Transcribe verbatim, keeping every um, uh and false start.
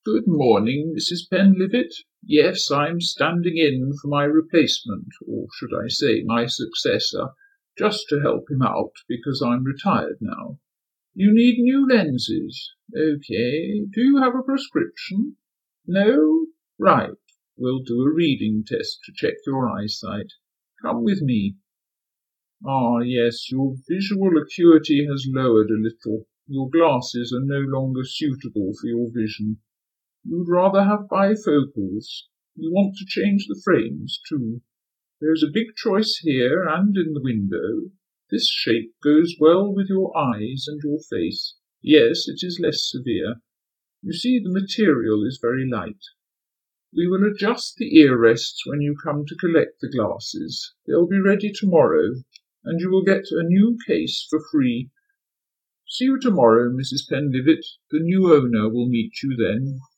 Good morning, Missus Penlivet. Yes, I'm standing in for my replacement, or should I say my successor, just to help him out, because I'm retired now. You need new lenses. OK. Do you have a prescription? No? Right. We'll do a reading test to check your eyesight. Come with me. Ah, yes, your visual acuity has lowered a little. Your glasses are no longer suitable for your vision. You'd rather have bifocals. You want to change the frames, too. There's a big choice here and in the window. This shape goes well with your eyes and your face. Yes, it is less severe. You see, the material is very light. We will adjust the ear rests when you come to collect the glasses. They'll be ready tomorrow, and you will get a new case for free. See you tomorrow, Missus Penlivet. The new owner will meet you then.